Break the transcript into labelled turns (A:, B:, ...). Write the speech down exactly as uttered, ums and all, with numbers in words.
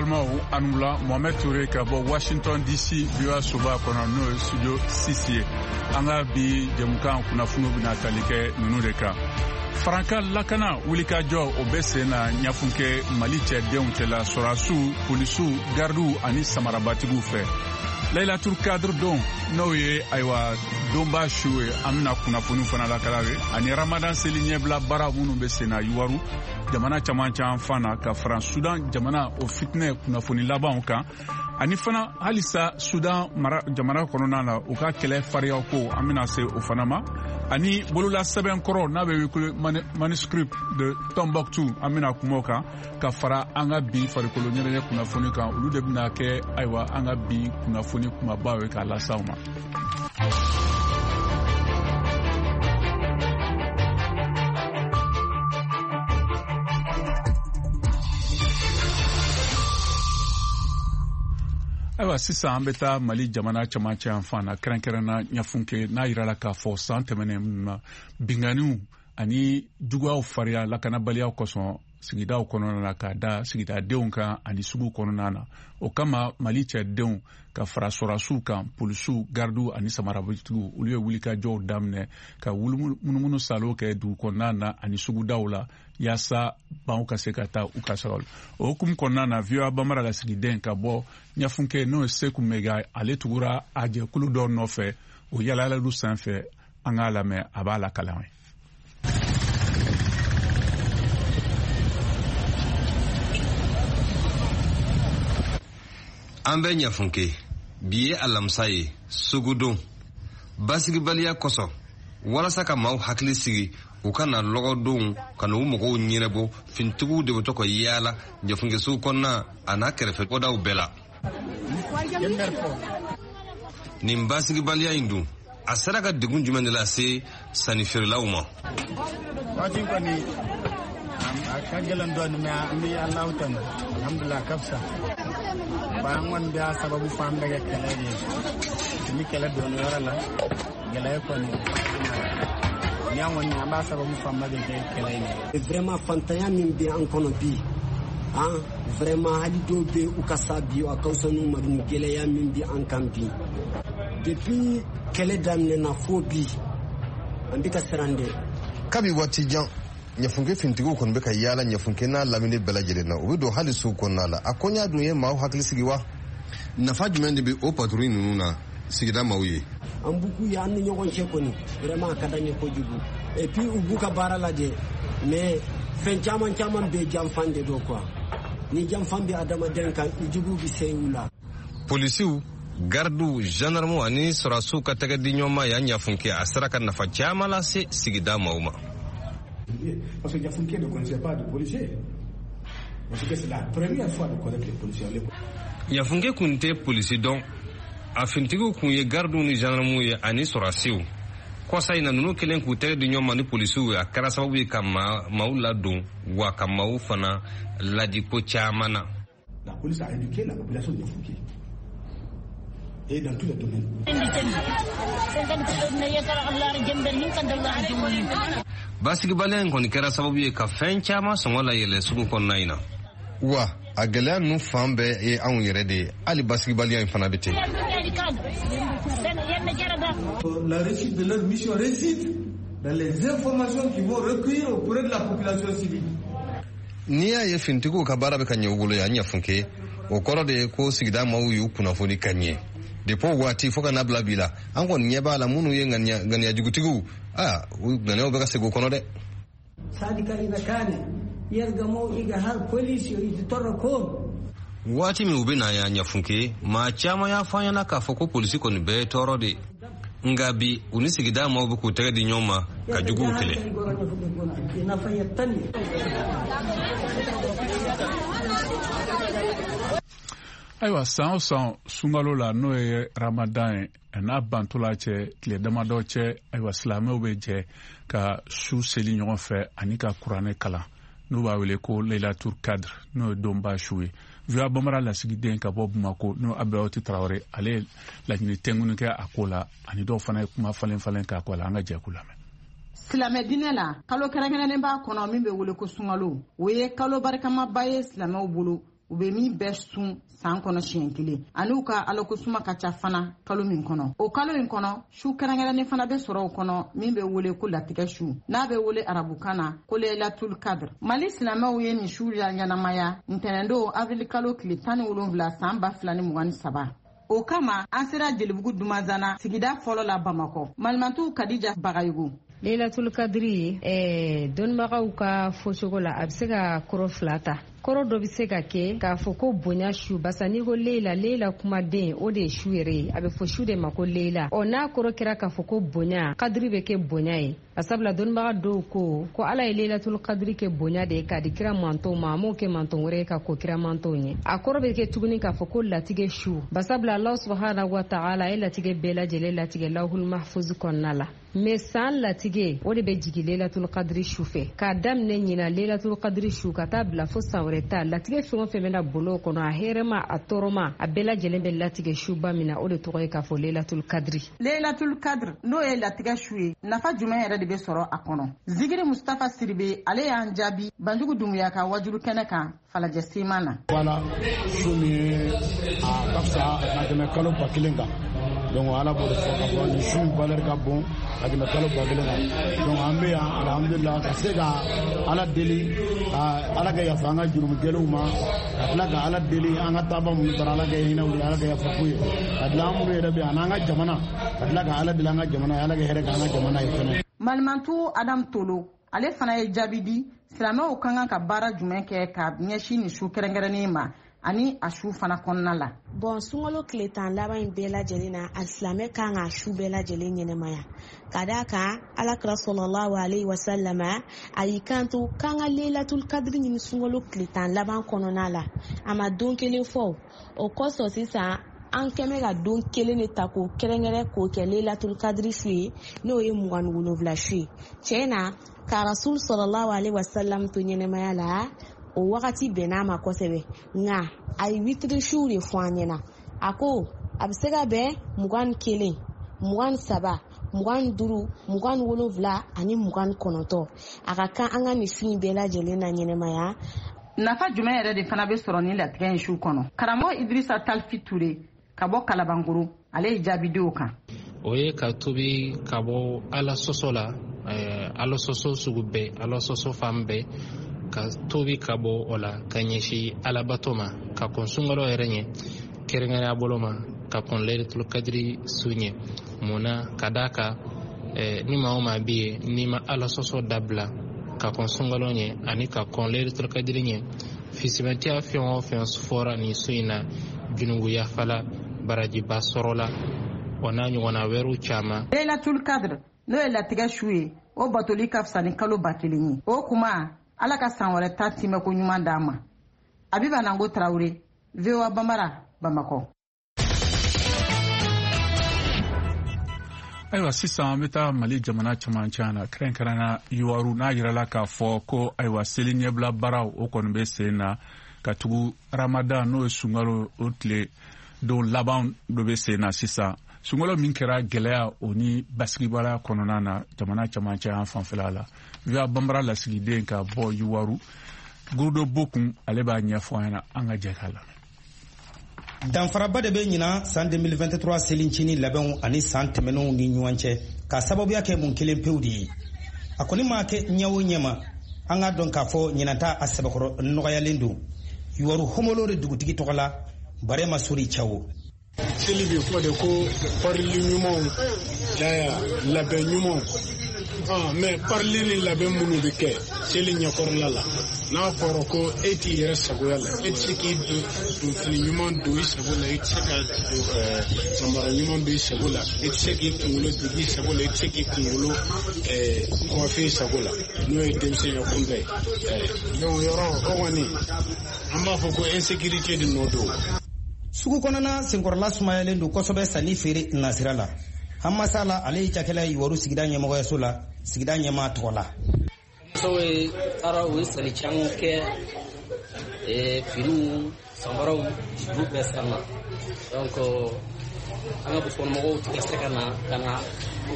A: balimaw anula Mohamed Touré ka bɔ Washington D C V O A soba kɔnɔ n'o ye studio six ye. An ka bi jɛmukan kunnafoniw bɛna tali kɛ ninnu de kan. Faranka lakana wulikajɔ o bɛ sen na ɲafunkɛ Mali cɛdenw cɛla sɔrɔdasiw, polisiw, gardiw ani samarabatigiw fɛ. Laylatul Kadr don n'o ye ayiwa donba su ye an bɛna kunnafoniw fana lakala ye ani Ramadan seli ɲɛbila baara minnu bɛ sen na Yuwaru jamana caman caman fana ka fara Sudan jamana o fitinɛ kunnafoni labanw kan ani fana halisa Sudan mara jamana kɔnɔna na u ka kɛlɛ fariyaw ko an bɛna se o fana ma ani bolola sɛbɛn kɔrɔ n'a bɛ wele manuscript de Tombouctou an bɛna kuma o kan ka fara an ka bi farikolo ɲɛnajɛ kunnafoni kan olu de bɛna kɛ ayiwa an ka bi kunnafoni kumaba ye k'a lase aw ma. Ayiwa sisan an bɛ taa Mali jamana camancɛ yan fan na kɛrɛnkɛrɛnna ɲafunke n'a yirala k'a fɔ san tɛmɛnen na binganiw ani juguyaw fariya lakanabaliyaw kosɔn sigidaw kɔnɔna na k'a da sigidadenw kan ani sugu kɔnɔna na o kama Mali cɛdenw ka fara sɔrɔdasiw kan polisiw gardiw ani samarabatigiw olu ye wulikajɔw daminɛ ka munumunu salo kɛ dugu kɔnɔna na ani sugudaw la yaasa banw ka se ka taa u ka sagaw o hukumu kɔnɔna na V O A Bamara lasigiden ka bɔ ɲafunke n'o ye Seku Mega ale tugura a jɛkulu dɔ nɔfɛ o yalayaladu sanfɛ an k'a lamɛn a b'a lakalan ye.
B: An bɛ ɲafunke bi ye alamisa ye sugudon basigibaliya kosɔn walasa ka maaw hakili sigi u kana lɔgɔdonw ka n'u mɔgɔw ɲɛnabɔ fintigiw de bɛ to ka yaala ɲafunkesow kɔnɔna a n'a kɛrɛfɛ kɔdaw bɛɛ la. Nin basigibaliya in dun a sera ka degun jumɛn de lase sannifeerelaw ma.
C: a ka gɛlɛn dɔɔni mɛ an bɛ Alahu tanu alhamdulillah a ka fisa an kɔni bɛ sababu fɔ an bɛ kɛ kɛlɛ de ye ni kɛlɛ donna yɔrɔ la gɛlɛya kɔni ni an kɔni an b'a sababu fɔ an bɛ kɛ kɛlɛ ye.
D: Vraiment fantanya min bɛ an kɔnɔ bi an vraiment hali dɔw bɛ u ka sa bi a ka fisa n'u ma ni gɛlɛya min bɛ an kan bi depuis kɛlɛ daminɛna fo bi an bɛ ka siran de.
B: Kabi waati jan ɲafunke fintigiw kɔni bɛ ka yaala ɲafunke n'a lamini bɛɛ lajɛlen na u bɛ don hali sugu kɔnɔna la a koɲa dun ye maaw hakili sigi wa nafa jumɛn de bɛ o patrouille ninnu na sigida maaw ye.
D: An buku ye an ni ɲɔgɔn cɛ kɔni vraiment a ka d'an ye kojugu et puis u b'u ka baara lajɛ mais fɛn caman caman bɛ janfan de don quoi ni janfan bɛ adamaden kan jugu bɛ se u la.
B: Polisiw gardiw gendarmew ani sɔrɔdasiw ka tɛgɛ di ɲɔgɔn ma yan ɲafunke a sera ka nafa caman lase sigida maaw ma.
C: Parce que Ɲafunke ne connaissait pas de policiers. Parce que c'est la première fois de connaître les policiers.
B: Ɲafunke kun tɛ polisi dɔn a fintigiw kun ye gardiw ni gendarmew ye ani sɔrɔdasiw kɔsa in na ninnu kelen k'u tɛgɛ di ɲɔgɔn ma ni polisiw ye a kɛra sababu ye ka maaw ladon wa ka maaw fana ladi ko caman na.
C: La police a éduqué la population de Ɲafunke et dans tous les domaines.
B: Basigibaliya in kɔni kɛra sababu ye ka fɛn caman sɔngɔ la yɛlɛ sugu kɔnɔna in na. Wa a gɛlɛya ninnu fan bɛɛ ye anw yɛrɛ de ye hali basigibaliya in fana bɛ ten.
E: La réussite de leur mission réside dans les informations qu'ils vont recueillir auprès de la population civile.
B: N'i y'a ye fintigiw ka baara bɛ ka ɲɛ u bolo yan ɲafunke o kɔrɔ de ye ko sigida maaw y'u kunnafoni ka ɲɛ. Depuis waati fo ka n'a bila bi la an kɔni ɲɛ b'a la minnu ye ŋaniya jugutigiw a u ŋaniyaw bɛ ka segin o kɔnɔ dɛ. Waati min u bɛ na yan ɲafunke maa caman y'a fɔ an ɲɛna k'a fɔ ko polisi kɔni bɛɛ ye tɔɔrɔ de nka bi u ni sigida maaw bɛ k'u tɛgɛ di ɲɔgɔn ma ka juguw kɛlɛ.
A: Ayiwa san o san sunkalo la n'o ye Ramadan ye n'a bantola cɛ tile damadɔ cɛ ayiwa silamɛw bɛ jɛ ka su seli ɲɔgɔn fɛ ani ka kuranɛ kalan n'u b'a wele ko Laylatul Kadr n'o ye donba su ye. V O A Bamara lasigiden ka bɔ Bamako n'o Abdulaye Traoré ale ye laɲini tɛŋuni kɛ a ko la ani dɔw fana ye kuma falen falen k'a ko la an ka jɛ k'u lamɛn.
F: Silamɛ diinɛ la kalo kɛrɛnkɛrɛnnen b'a kɔnɔ min bɛ wele ko sunkalo o ye kalo barikama ba ye silamɛw bolo u be min bɛɛ sun san kɔnɔ siɲɛ kelen ani u ka alakusuma ka ca fana kalo min kɔnɔ o kalo in kɔnɔ su kɛrɛnkɛrɛnnen fana bɛ sɔrɔ o kɔnɔ min bɛ wele ko latigɛ su n'a bɛ wele arabukan na ko Laylatul Qadr. Mali silamɛw ye nin su la ɲanamaya ntɛnɛndon avril kalo tile tan ni wolonwula san ba fila ni mugan ni saba. O kama an sera Jelibugu Dumazana sigida fɔlɔ la Bamakɔ. Malimantu Kadija Bagayogo.
G: Laylatul Qadri eh dɔnnibagaw ka fɔcogo la a bɛ se ka kɔrɔ fila ta. Kɔrɔ dɔ bɛ se ka kɛ k'a fɔ ko bonya su basa n'i ko Layla Layla kumaden o de ye su yɛrɛ ye a bɛ fɔ su de ma ko Layla ɔ n'a kɔrɔ kɛra k'a fɔ ko bonya kadiri bɛ kɛ bonya ye sabula dɔnnibaga dɔw ko ko Ala ye Laylatul Qadri kɛ bonya de ye k'a di kira mantɔw ma a m'o kɛ mantɔn wɛrɛ ye ka ko kira mantɔw ɲɛ a kɔrɔ bɛ kɛ tuguni k'a fɔ ko latigɛ su basabula Allah subhanahu wa ta'ala ye latigɛ bɛɛ lajɛlen latigɛ Lawhul Mahfuz kɔnɔna la mais san latigɛ o de bɛ jigin Laylatul Qadri su fɛ k'a daminɛ ɲina Laylatul Qadri su ka taa bila fo san wɛrɛ ta latigɛ fɛn o fɛn bɛna bolo kɔnɔ a hɛrɛma a tɔɔrɔma a bɛɛ lajɛlen bɛ latigɛ suba min na o de tɔgɔ ye k'a fɔ Laylatul Qadri.
F: Laylatul Qadr n'o ye latigɛ su ye nafa jumɛn yɛrɛ de bɛ sɔrɔ a kɔnɔ Zikiri Mustafa Siribe ale y'an jaabi Banjugu Dumuya ka wajulu kɛnɛ kan falajɛ seman na.
C: Voilà su min ye a ka fisa ka tɛmɛ kalo ba kelen kan donc Ala b'o de fɔ ka fɔ nin su valeur ka bon ka tɛmɛ kalo ba kelen kan donc an bɛ yan alhamdulillah ka se ka Ala deli ka Ala ka yafa an ka jurumikɛlaw ma ka tila ka Ala deli an ka taaba minnu taara Ala ka hinɛ u la Ala ka yafa k'u ye ka tila an minnu yɛrɛ bɛ yan an ka jamana ka tila ka Ala deli an ka jamana ye Ala ka hɛrɛ kɛ an ka jamana ye fɛnɛ.
F: Malimantu Adam Tolo ale fana ye jaabi di silamɛw ka kan ka baara jumɛn kɛ ka ɲɛsin nin su kɛrɛnkɛrɛnnen ma ani a su fana kɔnɔna la.
H: Bon sunkalo tile tan laban in bɛɛ lajɛlen na a silamɛ kan ka su bɛɛ lajɛlen ɲɛnɛmaya ka d'a kan Alakira sallallahu alaihi wasallam a y'i kanto k'an ka Laylatul Qadri ɲini sunkalo tile tan laban kɔnɔna la a ma don kelen fɔ o kosɔn sisan an kɛmɛ ka don kelen de ta k'o kɛrɛnkɛrɛn k'o kɛ Laylatul Qadri su ye n'o ye mugan ni wolonwula su ye tiɲɛ na ka Rasul sallallahu alaihi wasallam to ɲɛnɛmaya la o wagati bɛn'a ma kosɛbɛ nka a ye witiri su de fɔ an ɲɛna a ko a bɛ se ka bɛn mugan ni kelen mugan ni saba mugan ni duuru mugan ni wolonwula ani mugan ni kɔnɔntɔn a ka kan an ka nin su in bɛɛ lajɛlen na ɲɛnɛmaya.
F: Nafa jumɛn yɛrɛ de fana bɛ sɔrɔ ni latigɛ in su kɔnɔ karamɔgɔ Idrissa Talfi Ture ka bɔ Kalabankoro ale ye jaabi di o kan.
I: O ye ka tobi ka bɔ Ala sɔsɔ la Ala sɔsɔ sugu bɛɛ Ala sɔsɔ fan bɛɛ ka tobi ka bɔ o la ka ɲɛsin Alabato ma ka kɔn sunkalo yɛrɛ ɲɛ kɛrɛnkɛrɛnya bolo ma ka kɔn Laylatul Qadri su ɲɛ mun na ka d'a kan ni maa o maa bɛ yen n'i ma Ala sɔsɔ dabila ka kɔn sunkalo ɲɛ ani ka kɔn Laylatul Qadri ɲɛ fisimatiya fɛn o fɛn fɔra nin su in na junubu yafala barajiba sɔrɔla o n'a ɲɔgɔnna wɛrɛw caman.
F: Laylatul Qadr n'o ye latigɛ su ye o batoli ka fisa ni kalo ba kelen ye o kuma Ala ka san wɛrɛ ta timɛ ko ɲuman d'an ma. Abiba Nango Traoré V O A Bambara Bamakɔ.
A: Ayiwa sisan an bɛ taa Mali jamana camancɛ na kɛrɛnkɛrɛnna Yuwaru n'a yirala k'a fɔ ko ayiwa seli ɲɛbila baaraw o kɔni bɛ sen na ka tugu Ramadan n'o ye sunkalo o tile don laban dɔ bɛ sen na sisan sunkalo min kɛra gɛlɛya o ni basigibaliya kɔnɔna na jamana camancɛ an fanfɛla la V O A Bambara lasigiden ka bɔ Yuwaru Gurudo Bokun ale b'a ɲɛfɔ an ɲɛna an ka jɛ k'a lamɛn.
J: Danfaraba de bɛ ɲina san deux mille vingt-trois selincini labɛnw ani san tɛmɛnenw ni ɲɔgɔn cɛ ka sababuya kɛ mun kelen pewu de ye a kɔni maa kɛ ɲɛ o ɲɛ ma an ka dɔn k'a fɔ ɲinata a sɛbɛkɔrɔ nɔgɔyalen don Yuwaru Homolo de dugutigi tɔgɔ la Barema Sori Cawo.
C: Seli bɛ fɔ de ko parili ɲumanw yaya labɛn ɲumanw ah mais parili ni labɛn minnu bɛ kɛ seli ɲɛkɔrɔla la n'a fɔra ko e t'i yɛrɛ sagoya la e tɛ se k'i don fini ɲuman don i sago la e tɛ se ka samara ɲuman don i sago la e tɛ se k'i kunkolo dogi i sago la e tɛ se k'i kunkolo kɔfɛ i sago la n'o ye denmisɛnya kunbɛ ye donc yɔrɔ o kɔni an b'a fɔ ko insécurité de nɔ don.
J: Sugu kɔnɔna senkɔrɔla sumayalen don kosɛbɛ sanni feere nasira la Hamasala ale ye cakɛla Yuwaru sigida ɲɛmɔgɔyaso la sigida ɲɛmaa tɔgɔ la.
K: So ye taara o ye seli caman kɛ finiw samaraw olu bɛɛ sanna donc an ka burusikɔnɔmɔgɔw tɛ ka se ka na ka na